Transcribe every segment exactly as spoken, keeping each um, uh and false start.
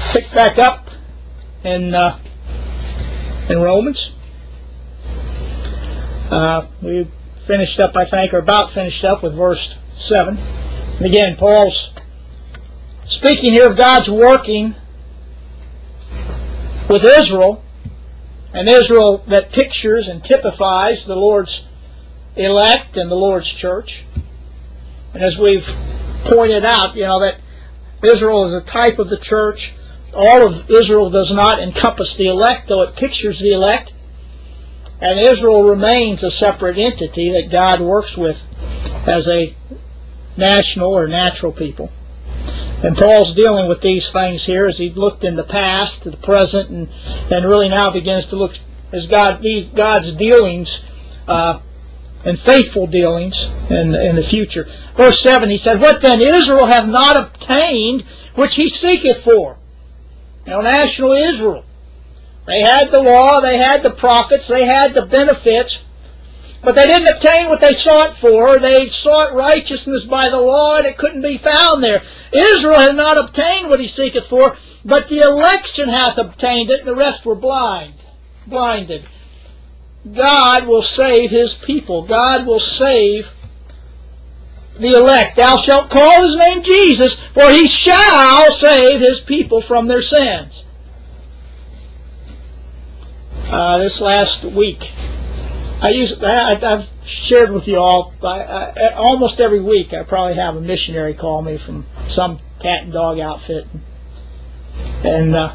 pick back up in uh, in Romans. Uh, we finished up, I think, or about finished up with verse seven. And again, Paul's speaking here of God's working with Israel, and Israel that pictures and typifies the Lord's elect and the Lord's church. And as we've pointed out, you know, that Israel is a type of the church. All of Israel does not encompass the elect, though it pictures the elect. And Israel remains a separate entity that God works with as a national or natural people. And Paul's dealing with these things here as he looked in the past to the present, and, and really now begins to look as God these God's dealings uh, and faithful dealings in, in the future. Verse seven, he said, "What then? Israel hath not obtained which he seeketh for." You know, national Israel. They had the law, they had the prophets, they had the benefits, but they didn't obtain what they sought for. They sought righteousness by the law, and it couldn't be found there. Israel had not obtained what he seeketh for, but the election hath obtained it, and the rest were blind, blinded. God will save his people. God will save the elect. "Thou shalt call his name Jesus, for he shall save his people from their sins." Uh, this last week, I use, I, I've shared with you all, I, I, almost every week I probably have a missionary call me from some cat and dog outfit. And uh,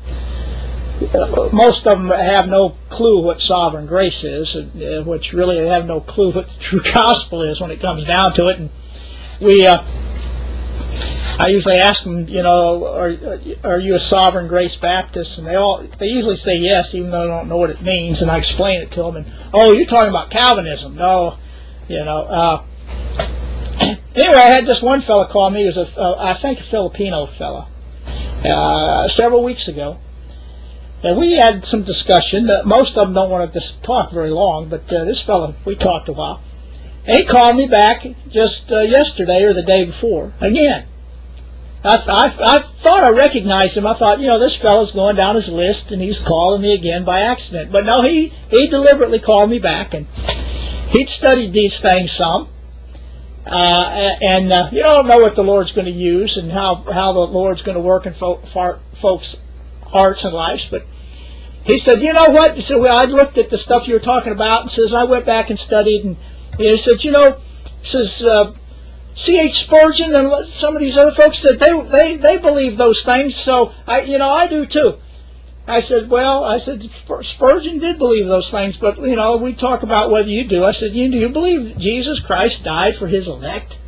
most of them have no clue what sovereign grace is, uh, which really they have no clue what the true gospel is when it comes down to it. And we, uh, I usually ask them, you know, are, are you a Sovereign Grace Baptist? And they all, they usually say yes, even though they don't know what it means. And I explain it to them. And, oh, you're talking about Calvinism. No, you know. Uh, anyway, I had this one fellow call me. He was, a, uh, I think, a Filipino fellow, uh, several weeks ago. And we had some discussion. Uh, most of them don't want to talk very long, but uh, this fellow, we talked a while. And he called me back just uh, yesterday or the day before, again. I, I, I thought I recognized him. I thought, you know, this fellow's going down his list and he's calling me again by accident. But no, he, he deliberately called me back, and he'd studied these things some. Uh, and uh, you don't know what the Lord's going to use and how, how the Lord's going to work in fo far, folks' hearts and lives. But he said, you know what? He said, well, I looked at the stuff you were talking about, and says, I went back and studied, and he said, you know, says, uh, C H Spurgeon and some of these other folks said they they they believe those things, so I you know I do too. I said, well, I said Spurgeon did believe those things, but you know we talk about whether you do. I said, you do you believe Jesus Christ died for his elect,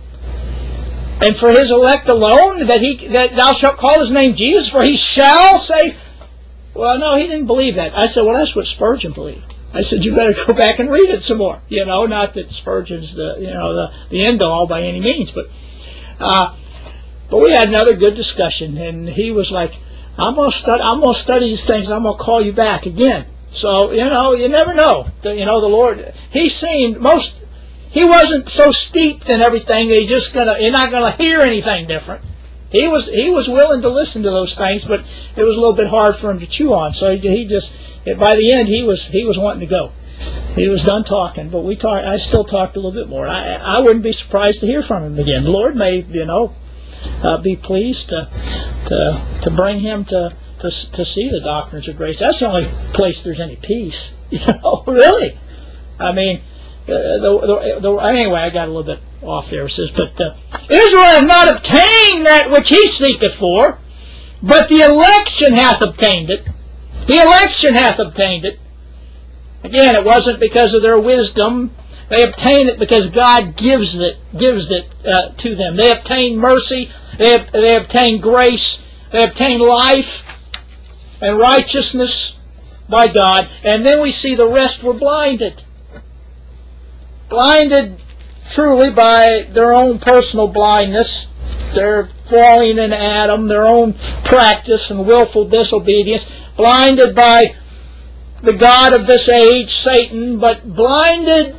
and for his elect alone, that he that thou shalt call his name Jesus, for he shall save? Well, no, he didn't believe that. I said, well, that's what Spurgeon believed. I said, you better go back and read it some more. You know, not that Spurgeon's the, you know, the, the end all by any means, but, uh, but we had another good discussion, and he was like, I'm going to study, I'm going to study these things, and I'm going to call you back again. So, you know, you never know. The, you know, the Lord, he seemed most, he wasn't so steeped in everything that he's just going to, you're not going to hear anything different. He was he was willing to listen to those things, but it was a little bit hard for him to chew on. So he, he just by the end he was he was wanting to go. He was done talking, but we talked. I still talked a little bit more. I I wouldn't be surprised to hear from him again. The Lord may you know uh, be pleased to to to bring him to, to to see the doctrines of grace. That's the only place there's any peace. You know, really. I mean, uh, the, the, the, anyway, I got a little bit off there. It says, but uh, Israel hath not obtained that which he seeketh for, but the election hath obtained it. The election hath obtained it. Again, it wasn't because of their wisdom. They obtained it because God gives it gives it uh, to them. They obtain mercy. They they obtain grace. They obtain life and righteousness by God. And then we see the rest were blinded. Blinded truly by their own personal blindness, their falling in Adam, their own practice and willful disobedience, blinded by the god of this age, Satan, but blinded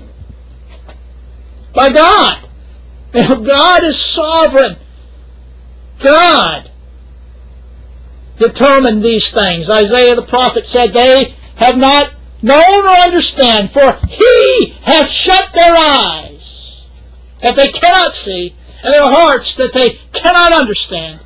by God. God is sovereign. God determine these things. Isaiah the prophet said, they have not known or understand, for He hath shut their eyes, that they cannot see, and their hearts that they cannot understand.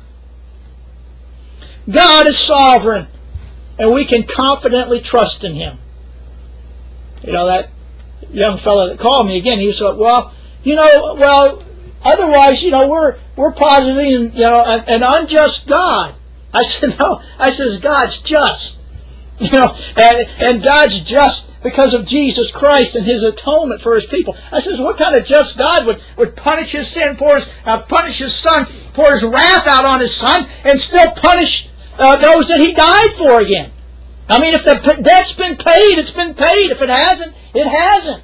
God is sovereign, and we can confidently trust in Him. You know, that young fellow that called me again, he said, well, you know, well, otherwise, you know, we're we're positing, you know, an, an unjust God. I said, no. I says, God's just. You know, and, and God's just because of Jesus Christ and His atonement for His people. I says, what kind of just God would, would punish His sin, pour his, uh, punish His Son, pour His wrath out on His Son, and still punish uh, those that He died for again? I mean, if the debt's been paid, it's been paid. If it hasn't, it hasn't.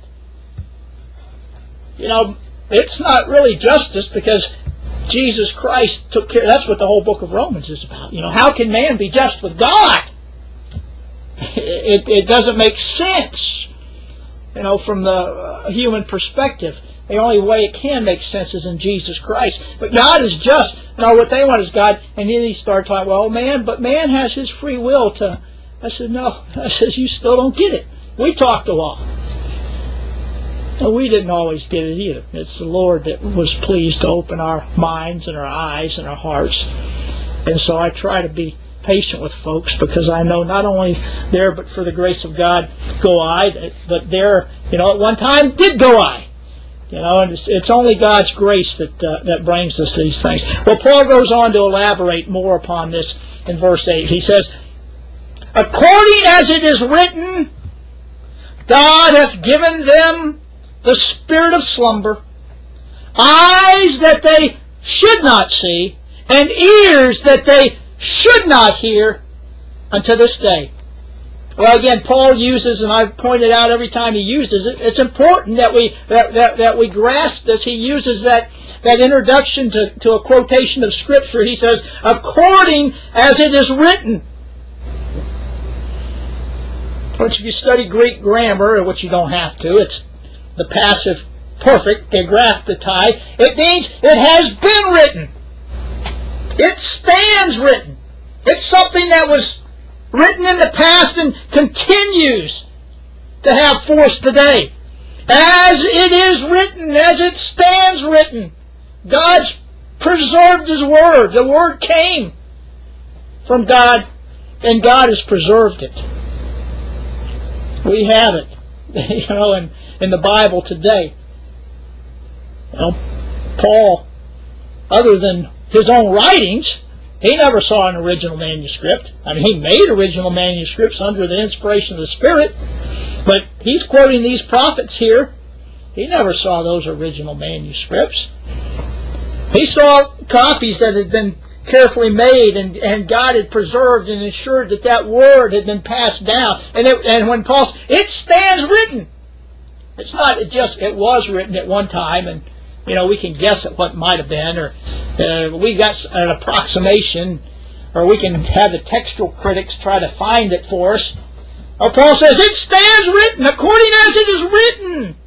You know, it's not really justice because Jesus Christ took care. That's what the whole book of Romans is about. You know, how can man be just with God? It, it doesn't make sense, you know, from the uh, human perspective. The only way it can make sense is in Jesus Christ. But God is just. You know, what they want is God. And then he started talking, well, man, but man has his free will to... I said, no. I says, you still don't get it. We talked a lot. And we didn't always get it either. It's the Lord that was pleased to open our minds and our eyes and our hearts. And so I try to be patient with folks, because I know not only there, but for the grace of God go I, but there, you know, at one time did go I. You know, and it's, it's only God's grace that uh, that brings us these things. Well, Paul goes on to elaborate more upon this in verse eight. He says, according as it is written, God hath given them the spirit of slumber, eyes that they should not see, and ears that they should not hear unto this day. Well, again, Paul uses, and I've pointed out every time he uses it, it's important that we that, that, that we grasp this. He uses that, that introduction to, to a quotation of Scripture. He says, according as it is written. Which, if you study Greek grammar, which you don't have to, it's the passive perfect, egraphetai. It means it has been written. It stands written. It's something that was written in the past and continues to have force today. As it is written, as it stands written, God's preserved His Word. The Word came from God, and God has preserved it. We have it, you know, in, in the Bible today. You know, Paul, other than his own writings, he never saw an original manuscript. I mean, he made original manuscripts under the inspiration of the Spirit, but he's quoting these prophets here. He never saw those original manuscripts. He saw copies that had been carefully made, and, and God had preserved and ensured that that word had been passed down. And, it, and when Paul says, it stands written. It's not it just, it was written at one time, and you know, we can guess at what might have been, or uh, we got an approximation, or we can have the textual critics try to find it for us. Or Paul says, it stands written, according as it is written.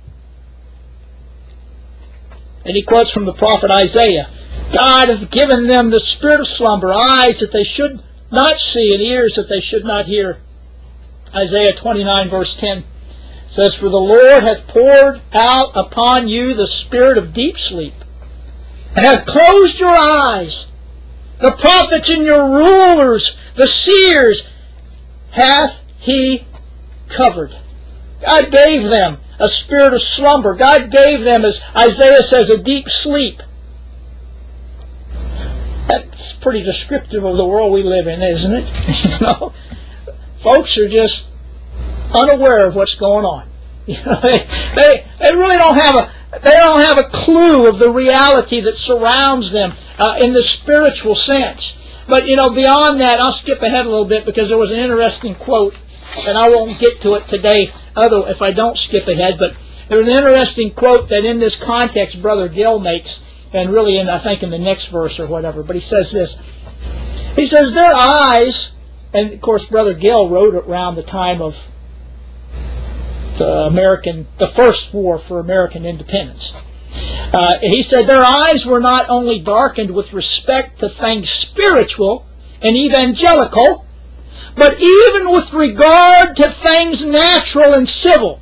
And he quotes from the prophet Isaiah, God hath given them the spirit of slumber, eyes that they should not see, and ears that they should not hear. Isaiah twenty-nine, verse ten. Says, for the Lord hath poured out upon you the spirit of deep sleep, and hath closed your eyes. The prophets and your rulers, the seers, hath He covered. God gave them a spirit of slumber. God gave them, as Isaiah says, a deep sleep. That's pretty descriptive of the world we live in, isn't it? You know, folks are just unaware of what's going on. You know, they, they they really don't have a they don't have a clue of the reality that surrounds them uh, in the spiritual sense. But you know, beyond that, I'll skip ahead a little bit because there was an interesting quote, and I won't get to it today. Other if I don't skip ahead, but there's an interesting quote that in this context Brother Gill makes, and really in I think in the next verse or whatever. But he says this. He says their eyes, and of course Brother Gill wrote it around the time of the American, the first war for American independence. Uh, he said their eyes were not only darkened with respect to things spiritual, and evangelical, but even with regard to things natural and civil,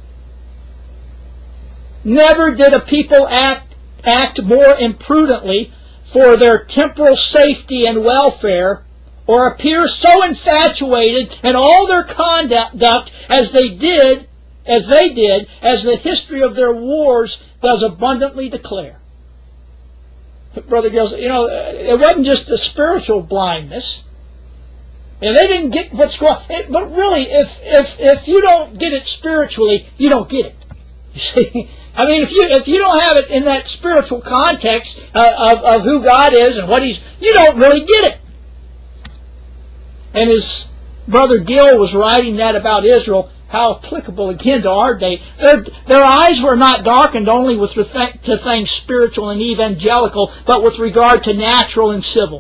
never did a people act, act more imprudently for their temporal safety and welfare, or appear so infatuated in all their conduct as they did, as they did, as the history of their wars does abundantly declare. Brother Gills, you know, it wasn't just the spiritual blindness. And they didn't get what's going on. But really, if if if you don't get it spiritually, you don't get it. You see, I mean, if you if you don't have it in that spiritual context uh, of of who God is and what He's, you don't really get it. And as Brother Gill was writing that about Israel, how applicable again to our day. Their their eyes were not darkened only with respect to things spiritual and evangelical, but with regard to natural and civil.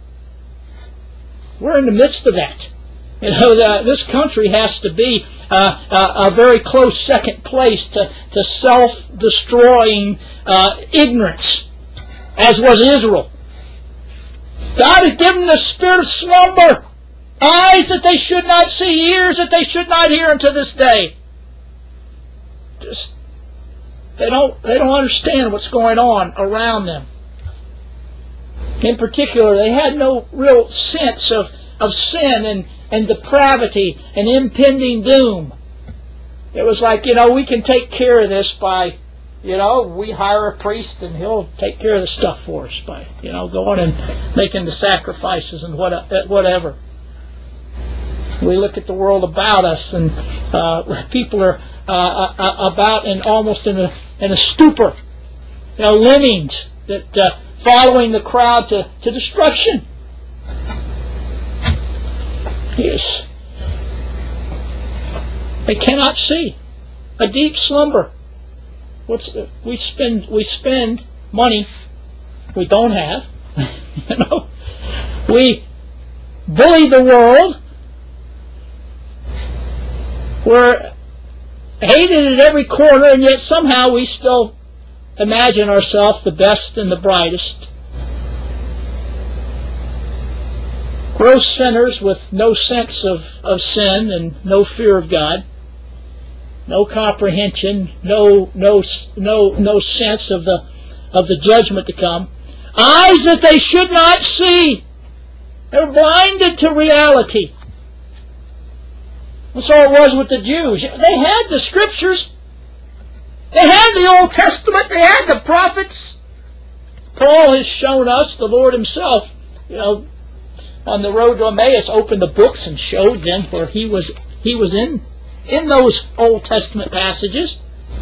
We're in the midst of that. You know, the, this country has to be uh, a, a very close second place to, to self-destroying uh, ignorance, as was Israel. God has given the spirit of slumber, eyes that they should not see, ears that they should not hear unto this day. Just, they don't, they don't understand what's going on around them. In particular, they had no real sense of, of sin and, and depravity and impending doom. It was like, you know, we can take care of this by, you know, we hire a priest and he'll take care of the stuff for us by, you know, going and making the sacrifices and what, whatever. We look at the world about us, and uh, people are uh, about and almost in a, in a stupor. You know, lemmings that... Uh, following the crowd to, to destruction. Yes. They cannot see. A deep slumber. What's we spend we spend money we don't have. You know. We bully the world. We're hated at every corner, and yet somehow we still imagine ourselves the best and the brightest. Gross sinners with no sense of, of sin and no fear of God, no comprehension, no no no no sense of the of the judgment to come. Eyes that they should not see. They're blinded to reality. And so it was with the Jews. They had the Scriptures. They had the Old Testament. They had the prophets. Paul has shown us, the Lord Himself, you know, on the road to Emmaus, opened the books and showed them where He was He was in in those Old Testament passages.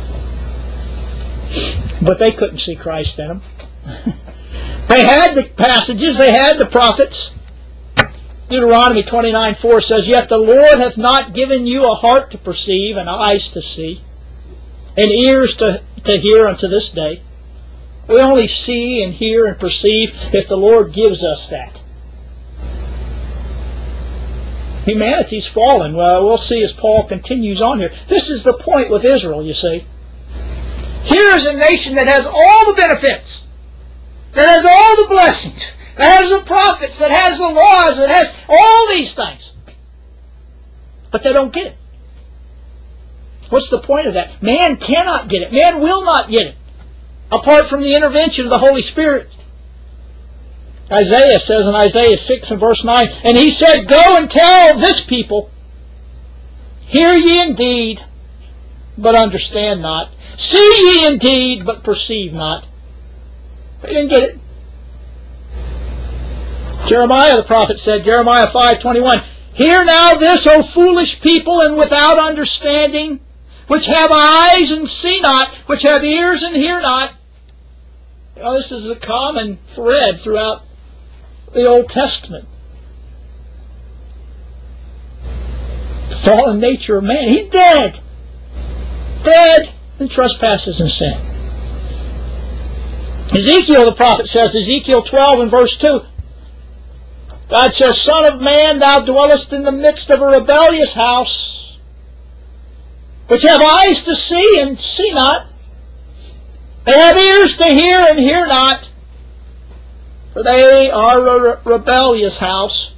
But they couldn't see Christ in them. They had the passages. They had the prophets. Deuteronomy twenty-nine four says, "Yet the Lord hath not given you a heart to perceive, and eyes to see, and ears to, to hear unto this day." We only see and hear and perceive if the Lord gives us that. Humanity's fallen. Well, we'll see as Paul continues on here. This is the point with Israel, you see. Here is a nation that has all the benefits, that has all the blessings, that has the prophets, that has the laws, that has all these things. But they don't get it. What's the point of that? Man cannot get it. Man will not get it apart from the intervention of the Holy Spirit. Isaiah says in Isaiah six and verse nine, "And He said, Go and tell this people, hear ye indeed, but understand not. See ye indeed, but perceive not." They didn't get it. Jeremiah the prophet said, Jeremiah five twenty-one, "Hear now this, O foolish people, and without understanding, which have eyes and see not, which have ears and hear not." You know, this is a common thread throughout the Old Testament. The fallen nature of man. He's dead. Dead in trespasses and sin. Ezekiel the prophet says, Ezekiel twelve and verse two, God says, "Son of man, thou dwellest in the midst of a rebellious house, which have eyes to see and see not. They have ears to hear and hear not. For they are a re rebellious house.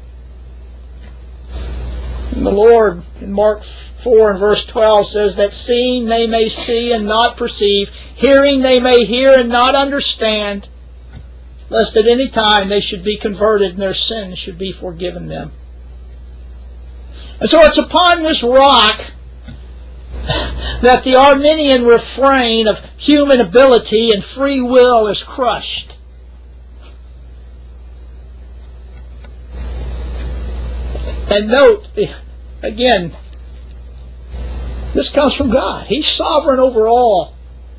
And the Lord in Mark four and verse twelve says that seeing they may see and not perceive, hearing they may hear and not understand, lest at any time they should be converted and their sins should be forgiven them. And so it's upon this rock that the Arminian refrain of human ability and free will is crushed. And note, again, this comes from God. He's sovereign over all.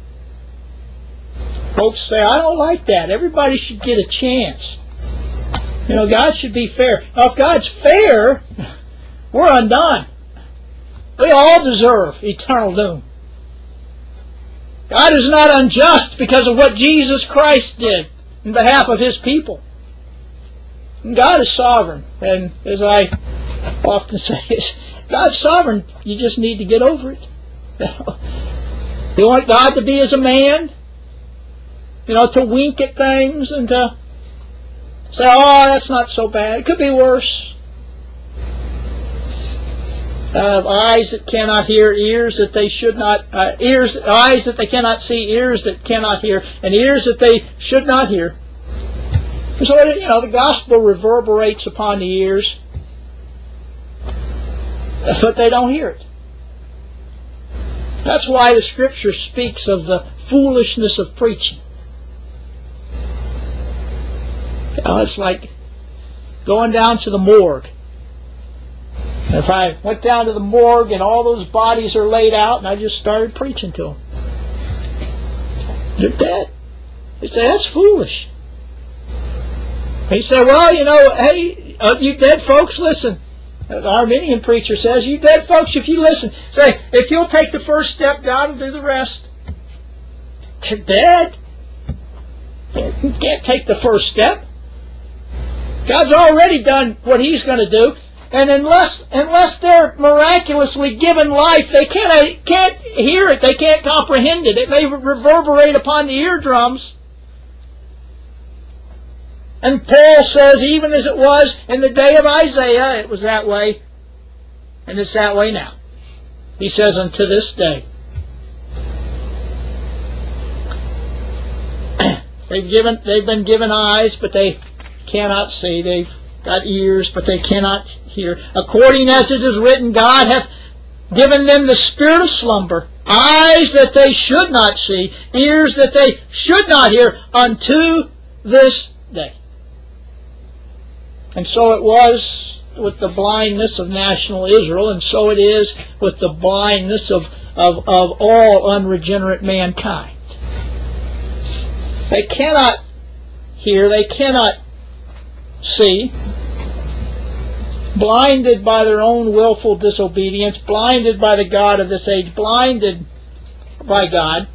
Folks say, I don't like that. Everybody should get a chance. You know, God should be fair. Now, if God's fair, we're undone. We all deserve eternal doom. God is not unjust because of what Jesus Christ did in behalf of His people. And God is sovereign. And as I often say, God's sovereign. You just need to get over it. You want God to be as a man? You know, to wink at things and to say, oh, that's not so bad. It could be worse. Uh, eyes that cannot hear, ears that they should not, uh, ears, eyes that they cannot see, ears that cannot hear, and ears that they should not hear. So, you know, the gospel reverberates upon the ears, but they don't hear it. That's why the Scripture speaks of the foolishness of preaching. You know, it's like going down to the morgue. If I went down to the morgue and all those bodies are laid out and I just started preaching to them, they're dead. They say, that's foolish. He said, well, you know, hey, uh, you dead folks, listen. The Arminian preacher says, you dead folks, if you listen, say, if you'll take the first step, God will do the rest. They're dead. You can't take the first step. God's already done what He's going to do. And unless unless they're miraculously given life, they can't, can't hear it. They can't comprehend it. It may reverberate upon the eardrums. And Paul says, even as it was in the day of Isaiah, it was that way, and it's that way now. He says, unto this day. They've given, they've been given eyes, but they cannot see. They've got ears, but they cannot hear. According as it is written, God hath given them the spirit of slumber, eyes that they should not see, ears that they should not hear, unto this day. And so it was with the blindness of national Israel, and so it is with the blindness of, of, of all unregenerate mankind. They cannot hear, they cannot see, blinded by their own willful disobedience, blinded by the God of this age, blinded by God.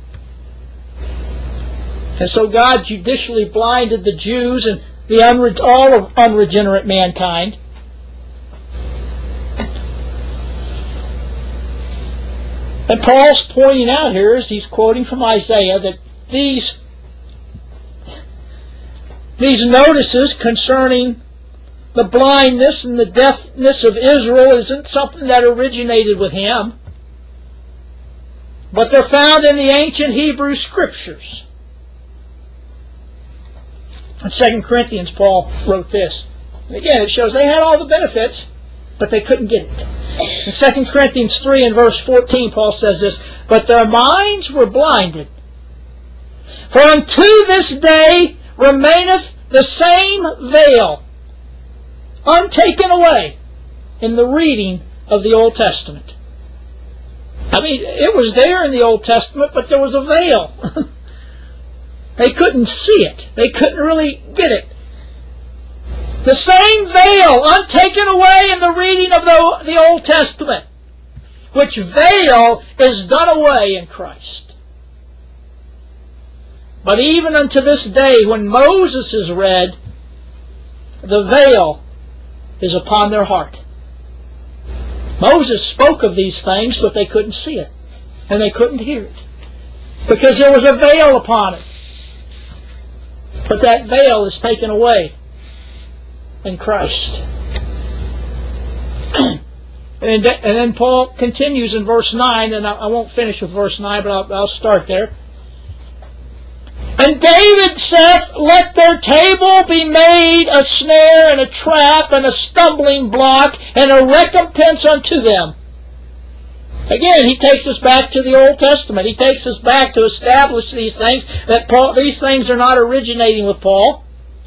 And so God judicially blinded the Jews and the unre all of unregenerate mankind. And Paul's pointing out here, as he's quoting from Isaiah, that these These notices concerning the blindness and the deafness of Israel isn't something that originated with him, but they're found in the ancient Hebrew Scriptures. In Second Corinthians, Paul wrote this. And again, it shows they had all the benefits, but they couldn't get it. In Second Corinthians three and verse fourteen, Paul says this, but their minds were blinded. For unto this day remaineth the same veil, untaken away in the reading of the Old Testament. I mean, it was there in the Old Testament, but there was a veil. They couldn't see it. They couldn't really get it. The same veil, untaken away in the reading of the, the Old Testament, which veil is done away in Christ. But even unto this day, when Moses is read, the veil is upon their heart. Moses spoke of these things, but they couldn't see it. And they couldn't hear it. Because there was a veil upon it. But that veil is taken away in Christ. And, and then Paul continues in verse nine, and I, I won't finish with verse nine, but I'll, I'll start there. And David saith, let their table be made a snare and a trap and a stumbling block and a recompense unto them. Again, he takes us back to the Old Testament. He takes us back to establish these things, that Paul, these things are not originating with Paul.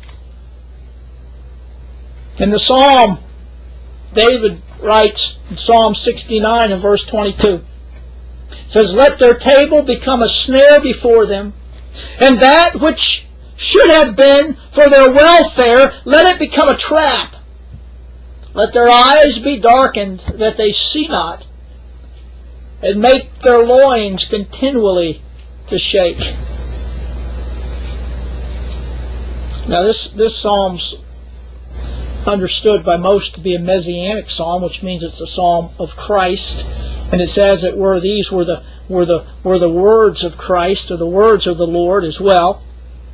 In the Psalm, David writes in Psalm sixty-nine and verse twenty-two, it says, let their table become a snare before them, and that which should have been for their welfare, let it become a trap. Let their eyes be darkened, that they see not, and make their loins continually to shake. Now this, this psalm's understood by most to be a messianic psalm, which means it's a psalm of Christ, and it says that were these were the were the were the words of Christ, or the words of the Lord as well.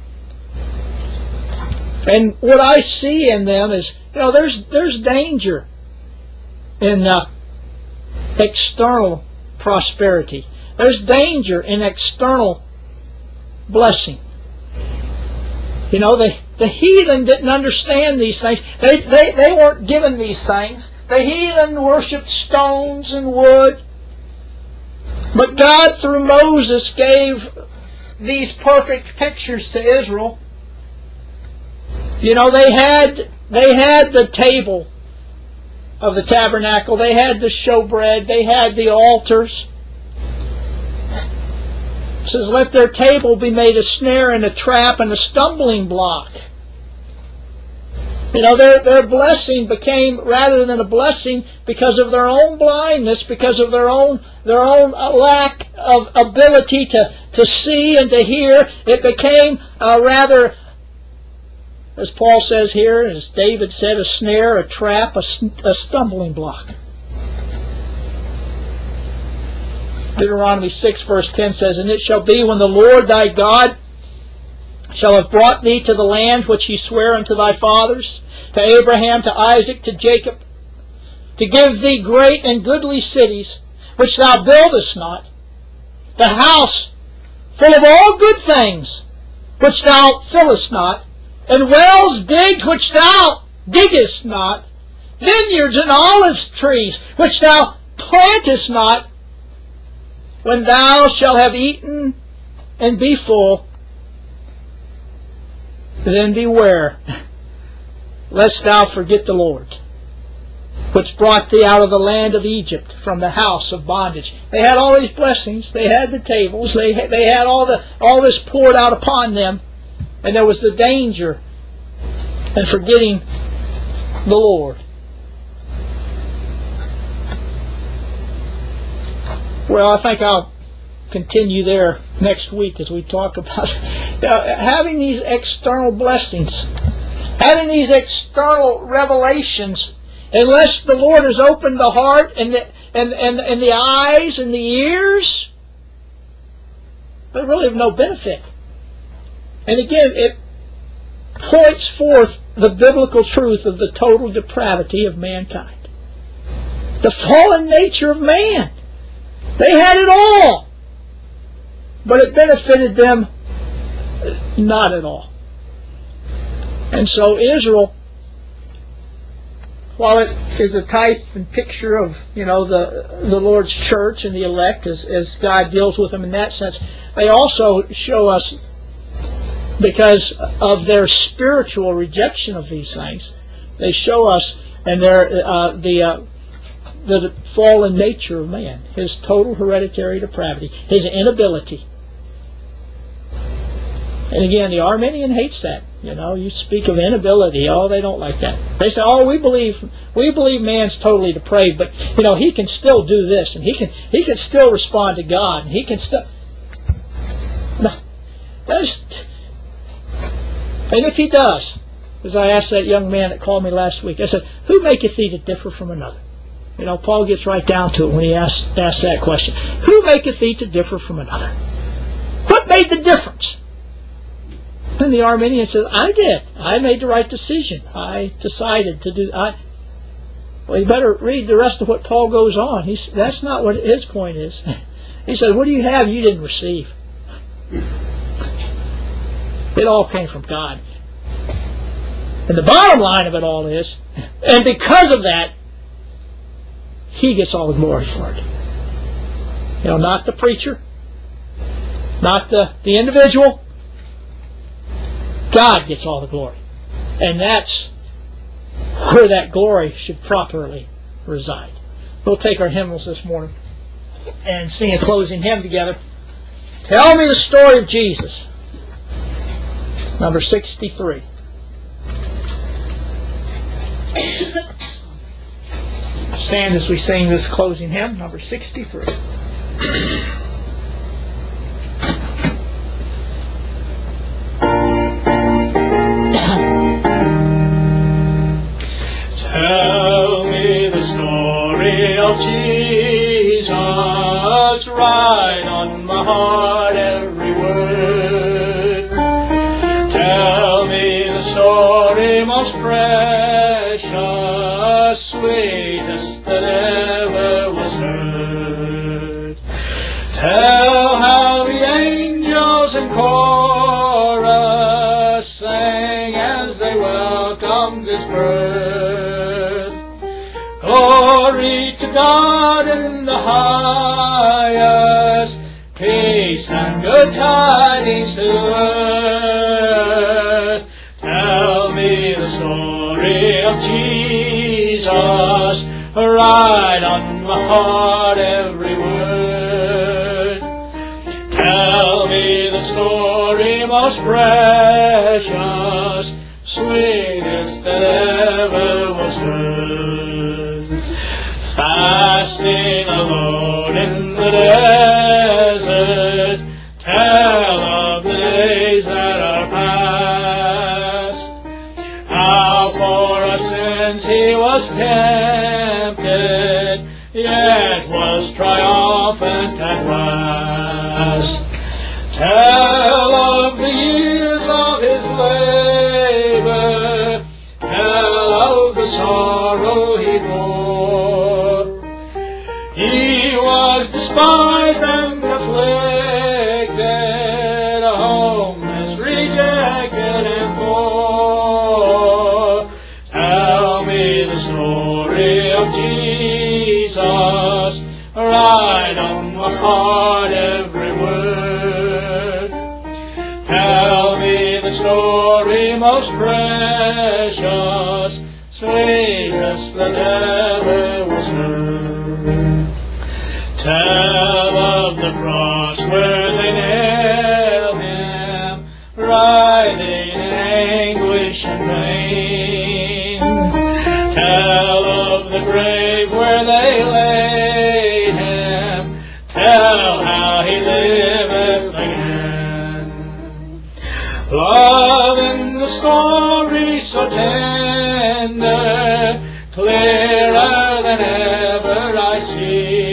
And what I see in them is, you know, there's there's danger in uh, external prosperity. There's danger in external blessing. You know, the, the heathen didn't understand these things. They, they, they weren't given these things. The heathen worshipped stones and wood. But God, through Moses, gave these perfect pictures to Israel. You know, they had, they had the table of the tabernacle. They had the showbread. They had the altars. It says, let their table be made a snare and a trap and a stumbling block. You know, their, their blessing became, rather than a blessing, because of their own blindness, because of their own their own lack of ability to, to see and to hear, it became uh, rather, as Paul says here, as David said, a snare, a trap, a, a stumbling block. Deuteronomy six verse ten says, and it shall be when the Lord thy God shall have brought thee to the land which he sware unto thy fathers, to Abraham, to Isaac, to Jacob, to give thee great and goodly cities, which thou buildest not, the house full of all good things, which thou fillest not, and wells digged which thou diggest not, vineyards and olive trees which thou plantest not, when thou shalt have eaten and be full, then beware, lest thou forget the Lord, which brought thee out of the land of Egypt, from the house of bondage. They had all these blessings. They had the tables. They had, they had all the all this poured out upon them, and there was the danger in forgetting the Lord. Well, I think I'll continue there next week as we talk about uh, having these external blessings, having these external revelations. Unless the Lord has opened the heart and the, and, and, and the eyes and the ears, they really have no benefit. And again, it points forth the biblical truth of the total depravity of mankind. The fallen nature of man. They had it all, but it benefited them not at all. And so Israel, while it is a type and picture of, you know, the the Lord's church and the elect, as, as God deals with them in that sense, they also show us, because of their spiritual rejection of these things, they show us and their uh, the uh, the fallen nature of man, his total hereditary depravity, his inability. And again, the Arminian hates that. You know, you speak of inability. Oh, they don't like that. They say, oh, we believe we believe man's totally depraved, but you know, he can still do this, and he can he can still respond to God, and he can still. No, that's. And if he does, as I asked that young man that called me last week, I said, who maketh thee to differ from another? You know, Paul gets right down to it when he asks, asks that question. Who maketh thee to differ from another? What made the difference? And the Arminian says, I did. I made the right decision. I decided to do I Well, you better read the rest of what Paul goes on. He's, that's not what his point is. He said, what do you have you didn't receive? It all came from God. And the bottom line of it all is, and because of that, He gets all the glory for it. You know, not the preacher, not the, the individual. God gets all the glory. And that's where that glory should properly reside. We'll take our hymnals this morning and sing a closing hymn together. Tell me the story of Jesus. Number sixty-three. Stand as we sing this closing hymn, number sixty-three. Tell me the story of Jesus, write on my heart every word. Tell me the story most precious, sweetest that ever was heard. Tell how the angels in chorus sang as they welcomed His birth. Glory to God in the highest, peace and good tidings to earth. Tell me the story of Jesus, write on my heart every word. Tell me the story most precious, sweetest that ever was heard. Fasting alone in the desert, tell of the days that are past. How for our sins He was tempted, yet was triumphant at last. Tell of the years of His labor, tell of the sorrow He bore. He was despised and afflicted, homeless, rejected, and poor. Tell me the story of Jesus, write on my heart every word. Tell me the story most precious, sweetest that ever was heard. Tell of the cross where they nailed Him, writhing in anguish and pain. Tell of the grave where they laid Him, tell how He liveth again. Love in the story so tender, clearer than ever I see.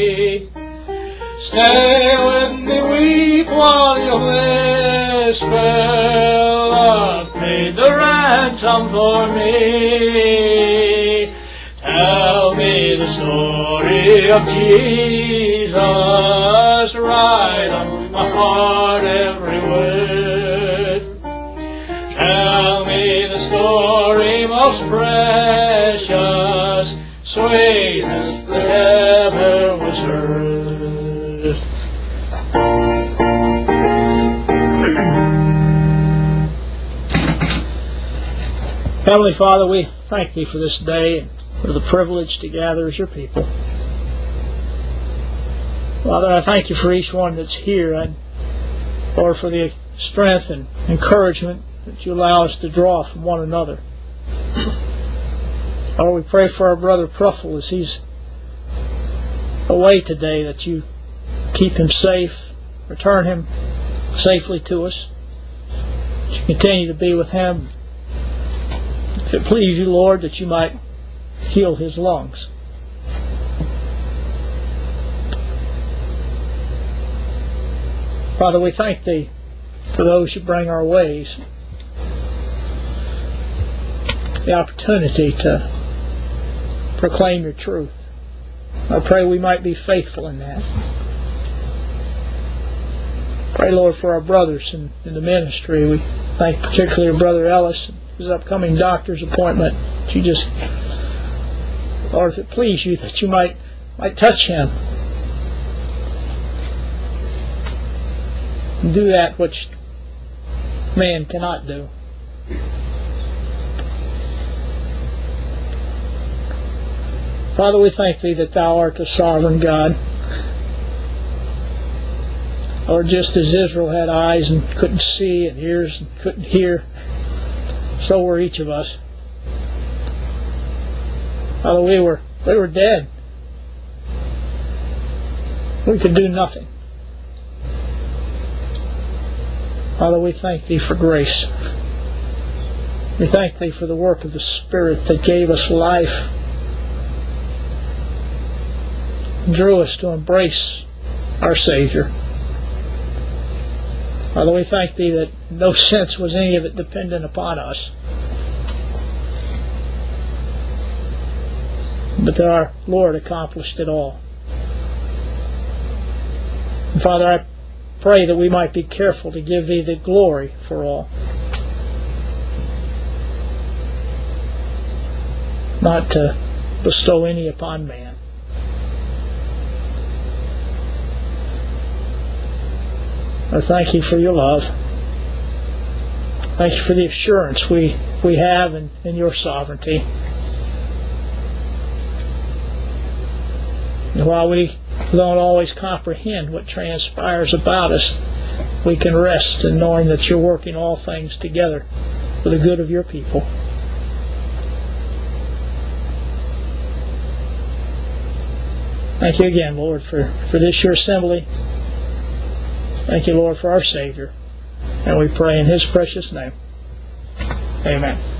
Stay with me, weep while you whisper, love paid the ransom for me. Tell me the story of Jesus, write on my heart every word. Tell me the story most precious, sweetest that ever was heard. Heavenly Father, we thank Thee for this day and for the privilege to gather as Your people. Father, I thank You for each one that's here, and Lord, for the strength and encouragement that You allow us to draw from one another. Lord, we pray for our brother Pruffle as he's away today, that You keep him safe, return him safely to us. That You continue to be with him. If it please You, Lord, that You might heal his lungs. Father, we thank Thee for those you bring our ways, the opportunity to proclaim your truth. I pray we might be faithful in that. Pray, Lord, for our brothers in, in the ministry. We thank particularly Brother Ellis and his upcoming doctor's appointment. She just, Lord, if it please you, that you might might touch him. And do that which man cannot do. Father, we thank Thee that Thou art the sovereign God. Lord, just as Israel had eyes and couldn't see and ears and couldn't hear, so were each of us. Father, we were, we were dead. We could do nothing. Father, we thank Thee for grace. We thank Thee for the work of the Spirit that gave us life, drew us to embrace our Savior. Father, we thank Thee that in no sense was any of it dependent upon us, but that our Lord accomplished it all. And Father, I pray that we might be careful to give Thee the glory for all, not to bestow any upon man. I thank You for Your love. Thank You for the assurance we, we have in, in Your sovereignty. And while we don't always comprehend what transpires about us, we can rest in knowing that You're working all things together for the good of Your people. Thank You again, Lord, for, for this Your assembly. Thank You, Lord, for our Savior. And we pray in His precious name. Amen.